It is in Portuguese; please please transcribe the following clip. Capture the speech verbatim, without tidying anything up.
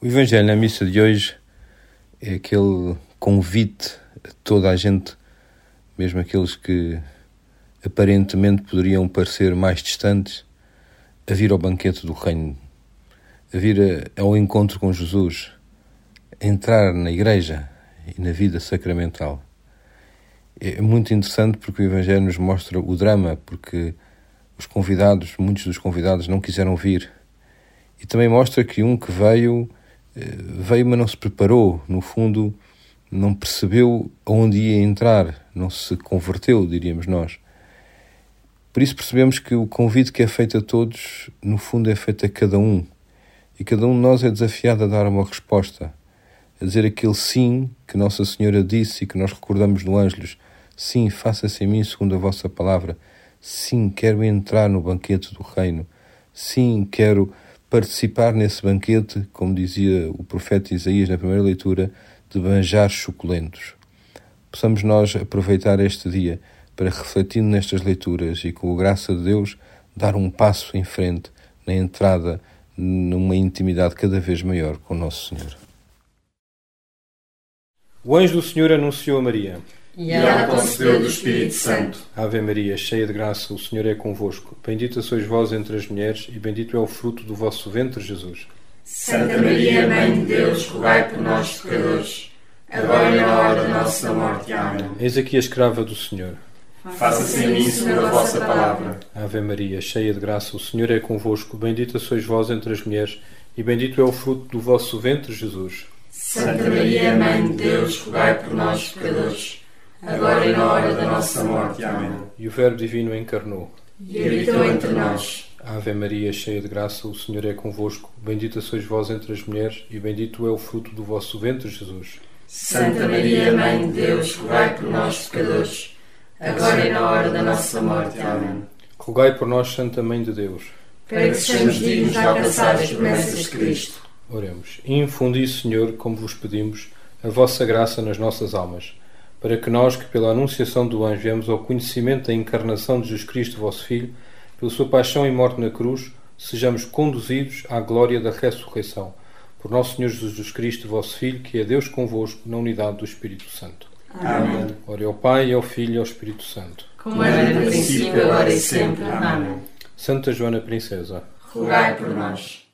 O Evangelho na missa de hoje é aquele convite a toda a gente, mesmo aqueles que aparentemente poderiam parecer mais distantes, a vir ao banquete do Reino, a vir ao encontro com Jesus, a entrar na igreja e na vida sacramental. É muito interessante porque o Evangelho nos mostra o drama, porque os convidados, muitos dos convidados não quiseram vir. E também mostra que um que veio, veio mas não se preparou, no fundo não percebeu aonde ia entrar, não se converteu, diríamos nós. Por isso percebemos que o convite que é feito a todos, no fundo é feito a cada um. E cada um de nós é desafiado a dar uma resposta, a dizer aquele sim que Nossa Senhora disse e que nós recordamos no Ângelus. Sim, faça-se em mim segundo a vossa palavra. Sim, quero entrar no banquete do Reino. Sim, quero participar nesse banquete, como dizia o profeta Isaías na primeira leitura, de manjares suculentos. Possamos nós aproveitar este dia para, refletindo nestas leituras e com a graça de Deus, dar um passo em frente na entrada numa intimidade cada vez maior com Nosso Senhor. O anjo do Senhor anunciou a Maria. E ela concebeu do Espírito Santo. Ave Maria, cheia de graça, o Senhor é convosco. Bendita sois vós entre as mulheres, e bendito é o fruto do vosso ventre, Jesus. Santa Maria, Mãe de Deus, rogai por nós, pecadores, agora e na hora da nossa morte. Amém. Eis aqui a escrava do Senhor. Faça-se em mim segundo a vossa palavra. Ave Maria, cheia de graça, o Senhor é convosco. Bendita sois vós entre as mulheres, e bendito é o fruto do vosso ventre, Jesus. Santa Maria, Mãe de Deus, rogai por nós, pecadores, agora e na hora da nossa morte. Amém. E o Verbo Divino encarnou E habitou entre nós. Ave Maria, cheia de graça, o Senhor é convosco. Bendita sois vós entre as mulheres, e bendito é o fruto do vosso ventre, Jesus. Santa Maria, Mãe de Deus, rogai por nós, pecadores, agora e na hora da nossa morte. Amém. Rogai por nós, Santa Mãe de Deus, para que sejamos dignos de alcançar as promessas de Cristo. Oremos. Infundi, Senhor, como vos pedimos, a vossa graça nas nossas almas, para que nós, que pela anunciação do anjo viemos ao conhecimento da encarnação de Jesus Cristo, vosso Filho, pela sua paixão e morte na cruz, sejamos conduzidos à glória da ressurreição. Por nosso Senhor Jesus Cristo, vosso Filho, que é Deus convosco, na unidade do Espírito Santo. Amém. Ore ao Pai, ao Filho e ao Espírito Santo. Como era no princípio, agora e sempre. Amém. Santa Joana Princesa, rogai por nós.